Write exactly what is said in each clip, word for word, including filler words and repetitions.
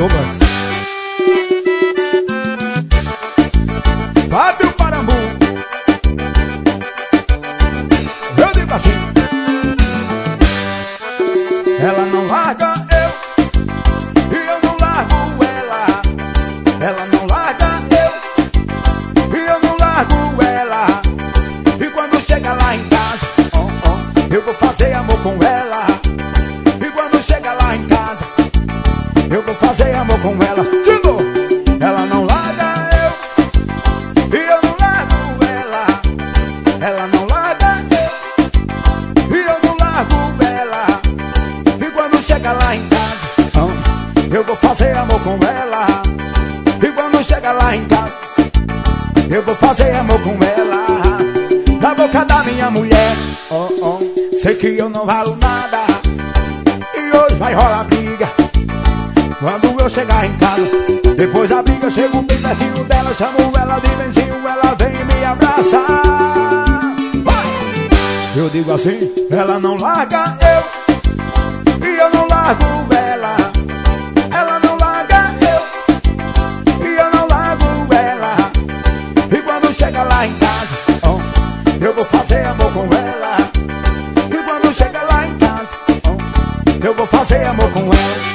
Douglas. Fábio Parambu. Eu digo assim: ela não larga eu, e eu não largo ela. Ela não larga eu, e eu não largo ela. E quando chega lá em casa, oh, oh, eu vou fazer amor com ela. E quando chega lá em casa, eu vou fazer amor com ela. De novo. Ela não larga eu, e eu não largo ela. Ela não larga eu, e eu não largo ela. E quando chega lá em casa, oh, eu vou fazer amor com ela. E quando chega lá em casa, eu vou fazer amor com ela. Na boca da minha mulher, oh, oh, sei que eu não valo nada. E hoje vai rolar briga quando eu chegar em casa. Depois da briga, chego bem pertinho dela, chamo ela de benzinho, ela vem me abraçar. Eu digo assim: ela não larga eu, e eu não largo ela. Ela não larga eu, e eu não largo ela. E quando chega lá em casa, oh, eu vou fazer amor com ela. E quando chega lá em casa, oh, eu vou fazer amor com ela.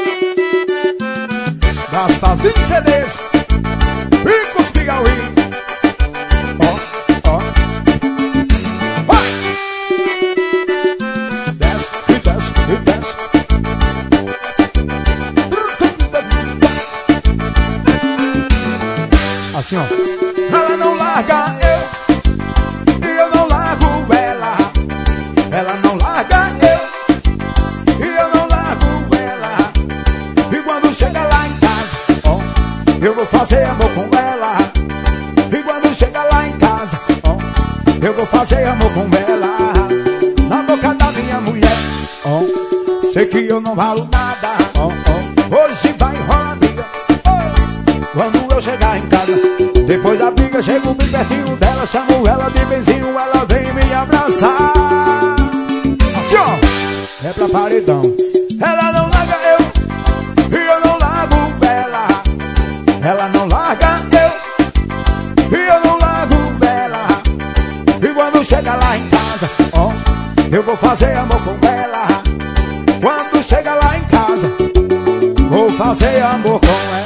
Gastazinho C Ds, Picos Piauí. Ó, ó, vai! Desce, e desce, e desce. Assim, ó. Ela não larga eu, e eu não largo ela. Ela não larga eu, e eu não largo ela. E quando chega lá em casa, oh, eu vou fazer amor com ela. E quando chega lá em casa, oh, eu vou fazer amor com ela. Na boca da minha mulher, oh, sei que eu não valo nada, oh, oh, hoje vai rolar briga, oh, quando eu chegar em casa. Depois da briga, chego bem pertinho dela, chamo ela de benzinho, ela vem me abraçar. Assim, ó, é pra paredão. Ela não larga eu, e eu não largo ela. Ela não larga eu, e eu não largo ela. E quando chega lá em casa, ó, eu vou fazer amor com ela. Quando chega lá em casa, vou fazer amor com ela.